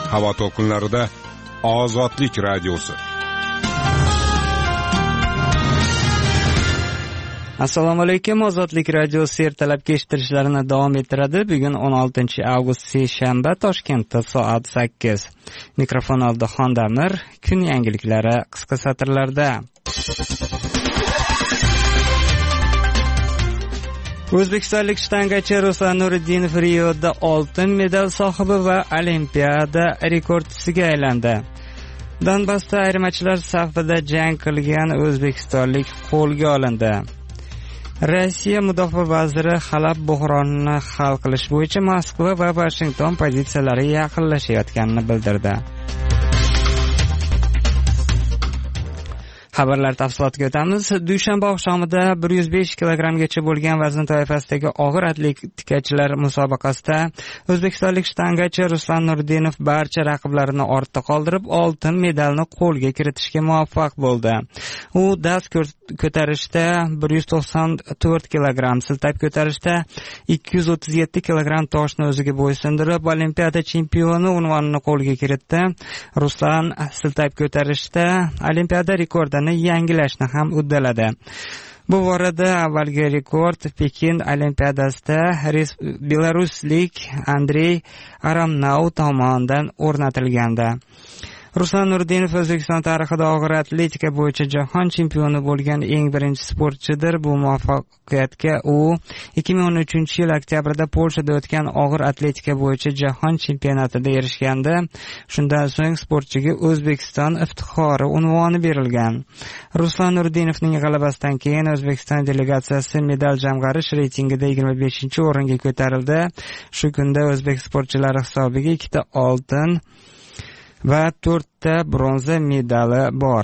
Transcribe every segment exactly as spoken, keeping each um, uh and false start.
Havo to'lqinlarida Ozodlik radiosi. Assalomu alaykum. Ozodlik radiosi ertalabki eshittirishlarini davom ettiradi. Bugun o'n oltinchi avgust seshanba, Toshkentda soat sakkiz. Mikrofon oldida Xondamir. Kun yangiliklari qisqa satrlarda. O'zbekistonlik shtangachi Ruslan Nuriddinov Rioda oltin medal sohibi va Olimpiada rekordchisiga aylandi. Donbassda ayirmachilar safida jang qilgan o'zbekistonlik qo'lga olindi. Rossiya mudofaa vaziri Halab bo'hronini hal qilish bo'yicha Moskva va Washington pozitsiyalari yaqinlashayotganini bildirdi. Xabarlar tafsilotiga o'tamiz. Dushanba oqshomida bir yuz besh kilogrammgacha bo'lgan vazn toifasidagi og'ir atletikachilar musobaqasida o'zbekistonlik shtangachi Ruslan Nuriddinov barcha raqiblarini ortda qoldirib, oltin medalni qo'lga kiritishga muvaffaq bo'ldi. U dast ko'tarishda bir yuz to'qson to'rt kilogramm, siltab ko'tarishda ikki yuz o'ttiz yetti kilogramm toshni o'ziga bo'ysundirib, Olimpiada chempioni unvonini qo'lga kiritdi. Ruslan siltab ko'tarishda Olimpiada rekordini yangilashni ham uddaladi. Bu borada avvalgi rekord Pekin Olimpiadasida belaruslik Andrey Aramnau tomonidan o'rnatilgandi. Ruslan Nuriddinov O'zbekiston tarixida og'ir atletika bo'yicha jahon chempioni bo'lgan eng birinchi sportchidir. Bu muvaffaqiyatga u ikki ming o'n uchinchi yil oktyabrda Polshada o'tgan og'ir atletika bo'yicha jahon chempionatida erishgandi. Shundan so'ng sportchiga O'zbekiston iftixori unvoni berilgan. Ruslan Nuriddinovning g'alabasidan keyin O'zbekiston delegatsiyasi medal jamg'arish reytingida yigirma beshinchi o'ringa ko'tarildi. Shu kunda o'zbek sportchilari hisobiga ikkita oltin va to'rtta bronza medali bor.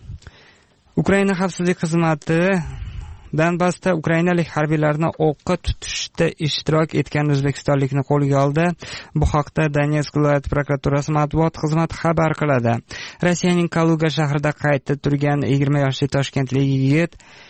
Ukraina xavfsizlik xizmati Donbassda ukrainalik harbiylarni o'qqa tutishda ishtirok etgan o'zbekistonlikni qo'lga oldi. Bu haqda Donetsk viloyat prokuraturasi matbuot xizmati xabar qiladi. Rossiyaning Kaluga shahrida qaydda turgan yigirma yoshli toshkentlik yigit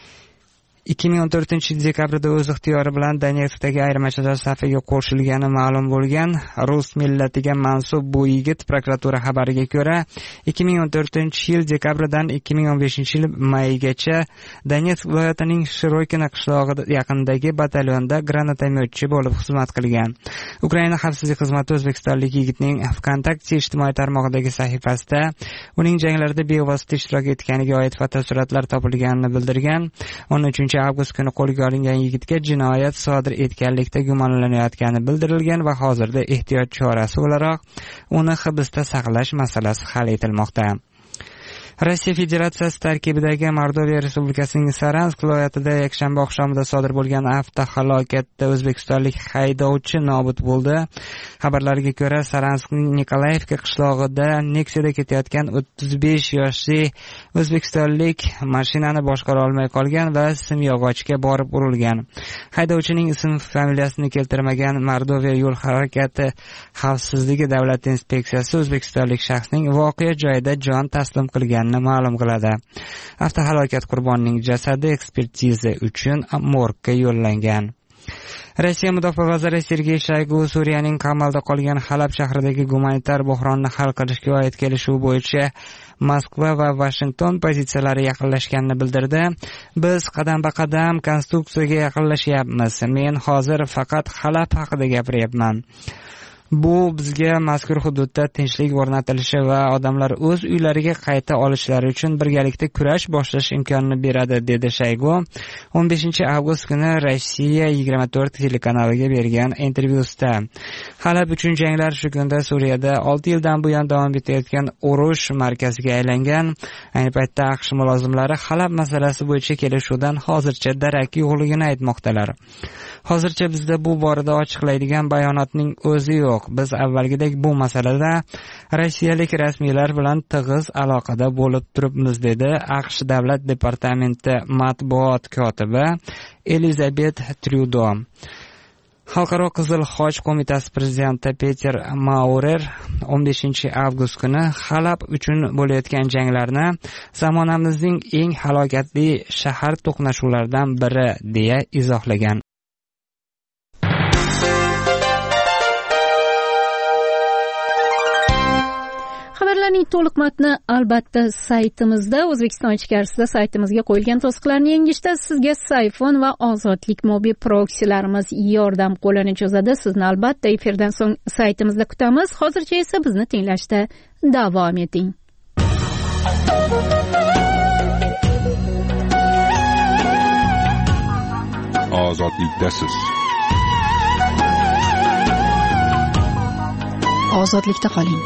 ikki ming o'n to'rtinchi yil dekabrda o'z ixtiyori bilan Donetskdagi ayirmachilar safiga qo'shilgani ma'lum bo'lgan. Rus millatiga mansub bu yigit prokuratura xabariga ko'ra ikki ming o'n to'rtinchi yil dekabrdan ikki ming o'n beshinchi yil maygacha Donetsk viloyatining Shirokina qishlog'i yaqinidagi batalyonda granatomyotchi bo'lib xizmat qilgan. Ukraina xavfsizlik xizmati o'zbekistonlik yigitning Vkontakte ijtimoiy tarmog'idagi sahifasida uning janglarda bevosita ishtirok etganiga oid fotosuratlar topilganini bildirgan. o'n uchinchi avgust kuni qo'lga olingan yigitga jinoyat sodir etganlikda gumonlanayotgani bildirilgan va hozirda ehtiyot chorasi o'laroq uni hibsda saqlash masalasi hal etilmoqda. Rossiya Federatsiyasi tarkibidagi Mordoviya Respublikasining Saransk viloyatida yakshanba oqshomida sodir bo'lgan avtohalokatda o'zbekistonlik haydovchi nobud bo'ldi. Xabarlarga ko'ra, Saranskning Nikolayevka qishlog'ida Nexia'da ketayotgan o'ttiz besh yoshli o'zbekistonlik mashinani boshqara olmay qolgan va simyog'ochga borib urilgan. Haydovchining ism familiyasini keltirmagan Mordoviya yo'l harakati xavfsizligi davlat inspeksiyasi o'zbekistonlik shaxsning voqea joyida jon taslim qilgan ma'lum qiladi. Avtohalokat qurbonining jasadi ekspertiza uchun morgga yo'llangan. Rossiya mudofaa vaziri Sergey Shoygu Suriyaning qamalda qolgan Halab shahridagi gumanitar buhronni hal qilishga oid kelishuv bo'yicha Moskva va Washington pozitsiyalari yaqinlashganini bildirdi. Biz qadam-qadam konstruksiyaga yaqinlashyapmiz. Men hozir faqat Halab haqida gapiryapman. Bu bizga mazkur hududda tinchlik o'rnatilishi va odamlar o'z uylariga qayta olishlari uchun birgalikda kurash boshlash imkonini beradi, dedi Shoygu o'n beshinchi avgust kuni Rossiya yigirma to'rt telekanaliga bergan intervyusida. Halab uchun janglar shu kunda Suriyada olti yildan buyon davom etayotgan urush markaziga aylangan. Ayni paytda AQSh mulozimlari Halab masalasi bo'yicha kelishuvdan hozircha darak yo'qligini aytmoqdalar. Hozircha bizda bu borada ochiqlaydigan bayonotning o'zi yo'q. Biz avvalgidek bu masalada rossiyalik rasmiylar bilan tig'iz aloqada bo'lib turibmiz, dedi AQSh Davlat departamenti matbuot kotibi Elizabet Tryudo. Xalqaro Qizil Xoch qo'mitasi prezidenti Peter Maurer o'n beshinchi avgust kuni Halab uchun bo'layotgan janglarni zamonamizning eng halokatli shahar to'qnashuvlaridan biri deya izohlagan. Maqolaning to'liq matni albatta saytimizda, O'zbekiston ichkarisida saytimizga qo'yilgan to'siqlarni yengishda sizga Sayfon va Ozodlik mobil proksilarimiz yordam qo'lini cho'zadi. Sizni albatta efirdan so'ng saytimizda kutamiz. Hozircha esa bizni tinglashda davom eting. Ozodlikdasiz. Ozodlikda qoling.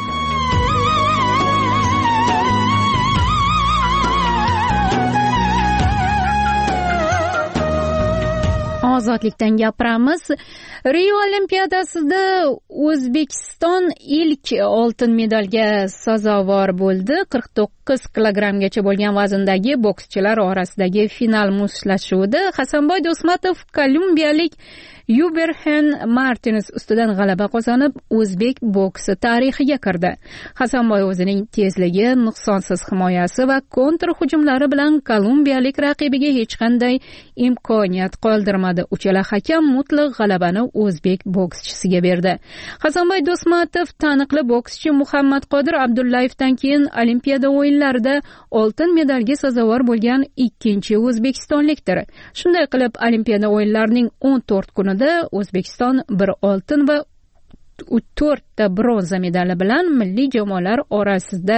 Ozodlikdan gapiramiz. Rio Olimpiadasida O'zbekiston ilk oltin medalga sazovor bo'ldi. qirq to'qqiz kilogrammgacha bo'lgan vazndagi bokschilar orasidagi final mushtlashuvida Hasanboy Do'smatov kolumbiyalik Yuberhen Martines ustidan g'alaba qozonib, o'zbek boksi tarixiga kirdi. Hasanboy o'zining tezligi, nuqsonsiz himoyasi va kontr hujumlari bilan kolumbiyalik raqibiga hech qanday imkoniyat qoldirmadi. Uchala hakam mutlaq g'alabani o'zbek bokschisiga berdi. Hasanboy Do'smatov taniqli bokschi Muhammad Qodir Abdullayevdan keyin Olimpiada o'yinlarida oltin medalga sazovor bo'lgan ikkinchi o'zbekistonlikdir. Shunday qilib, Olimpiada o'yinlarining o'n to'rt kunida O'zbekiston bir oltin va to'rtta bronza medali bilan milliy jamoalar orasida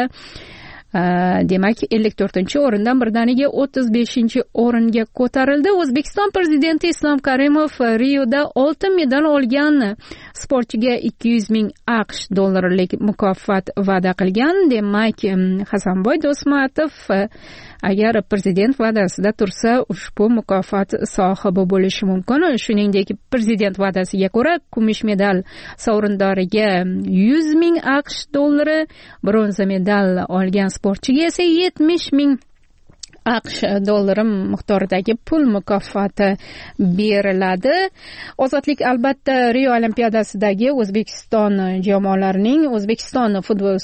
demak ellik to'rtinchi o'rindan birdaniga o'ttiz beshinchi o'ringa ko'tarildi. O'zbekiston prezidenti Islom Karimov Rioda oltin medal olgan sportchiga ikki yuz ming AQSh dollarlik mukofot va'da qilgan. Demak, Hasanboy Do'smatov agar prezident va'dasida tursa, ushbu mukofot sohibi bo'lishi mumkin. Shuningdek, prezident va'dasiga ko'ra kumush medal sovrindoriga yuz ming AQSh dollari, bronza medal olgan sportchiga esa yetmish ming AQSh dollari miqdoridagi pul mukofoti beriladi. Ozodlik albatta Rio Olimpiadasidagi O'zbekiston jamoalarining, O'zbekiston futbol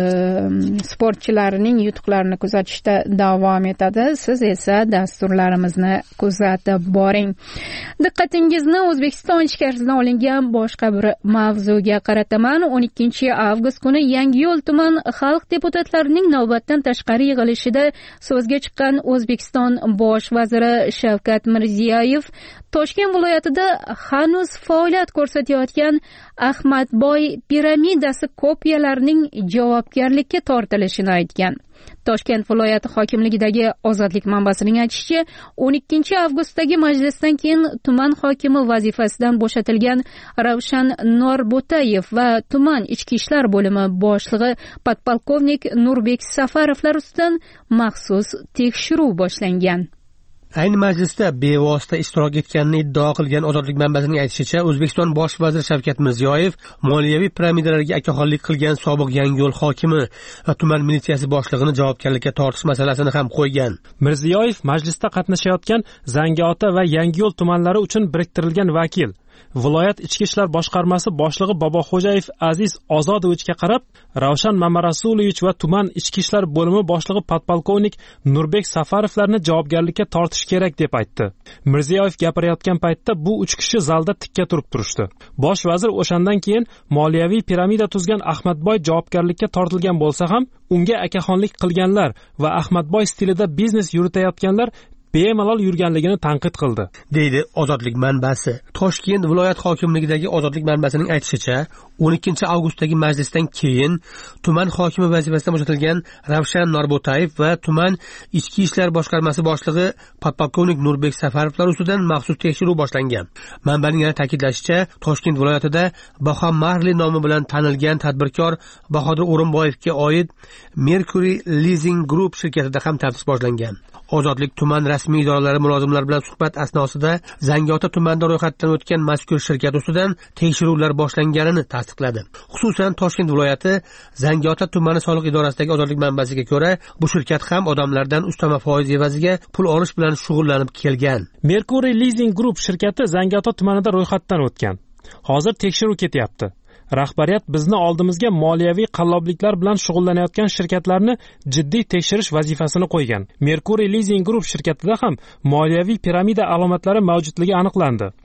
sportchilarining yutuqlarini kuzatishda davom etadi. Siz esa dasturlarimizni kuzatib boring. Diqqatingizni O'zbekiston ichkarisidan olingan boshqa bir mavzuga qarataman. o'n ikkinchi avgust kuni Yangiyo'l tuman xalq deputatlarining navbatdan tashqari yig'ilishida so'zga chiqqan O'zbekiston bosh vaziri Shavkat Mirziyoyev Toshkent viloyatida hanuz faoliyat ko'rsatayotgan Ahmadboy piramidasi kopiyalarining javobgarlikka tortilishini aytgan. Toshkent viloyati hokimligidagi Ozodlik manbasining aytishicha, o'n ikkinchi avgustdagi majlisdan keyin tuman hokimi vazifasidan bo'shatilgan Ravshan Norbo'tayev va tuman ichki ishlar bo'limi boshlig'i podpolkovnik Nurbek Safarovlar ustidan maxsus tekshiruv boshlangan. Ayni majlisda bevosita ishtirok etganini iddao qilgan Ozodlik manbasining aytishicha, O'zbekiston bosh vaziri Shavkat Mirziyoyev moliyaviy piramidalarga akaxonlik qilgan sobiq Yangiyo'l hokimi va tuman militsiyasi boshlig'ini javobgarlikka tortish masalasini ham qo'ygan. Mirziyoyev majlisda qatnashayotgan Zangiota va Yangiyo'l tumanlari uchun biriktirilgan vakil viloyat ichki ishlar boshqarmasi boshlig'i Boboxo'jayev Aziz Ozodovichga qarab, Ravshan Mamarasulovich va tuman ichki ishlar bo'limi boshlig'i podpolkovnik Nurbek Safarovlarni javobgarlikka tortish kerak deb aytdi. Mirziyoyev gapirayotgan paytda bu uch kishi zalda tikka turib turishdi. Bosh vazir o'shandan keyin moliyaviy piramida tuzgan Ahmadboy javobgarlikka tortilgan bo'lsa ham, unga akaxonlik qilganlar va Ahmadboy stilida biznes yuritayotganlar bemalol yurganligini tanqid qildi, deydi Ozodlik manbasi. Toshkent viloyat hokimligidagi Ozodlik manbasining aytishicha, o'n ikkinchi avgustdagi majlisdan keyin tuman hokimi vazifasidan bo'shatilgan Ravshan Norbo'tayev va tuman ichki ishlar boshqarmasi boshlig'i podpolkovnik Nurbek Safarovlar ustidan maxsus tekshiruv boshlangan. Manbaning yana ta'kidlashicha, Toshkent viloyatida Baho Marli nomi bilan tanilgan tadbirkor Bahodir O'rinboyevga oid Mercury Leasing Group shirkatida ham taftish boshlangan. Ozodlik tuman rasmiy idoralari mulozimlari bilan suhbat asnosida Zangiota tumanida ro'yxatdan o'tgan mazkur shirkat ustidan tekshiruvlar boshlanganini tasdiqladi. Xususan, Toshkent viloyati Zangiota tumani soliq idorasidagi Ozodlik manbasiga ko'ra, bu shirkat ham odamlardan ustama foiz evaziga pul olish bilan shug'ullanib kelgan. Mercury Leasing Group shirkati Zangiota tumanida ro'yxatdan o'tgan. Hozir tekshiruv ketyapti. Rahbariyat bizni oldimizga moliyaviy qallobliklar bilan shug'ullanayotgan shirkatlarni jiddiy tekshirish vazifasini qo'ygan. Mercury Leasing Group shirkatida ham moliyaviy piramida alomatlari mavjudligi aniqlandi.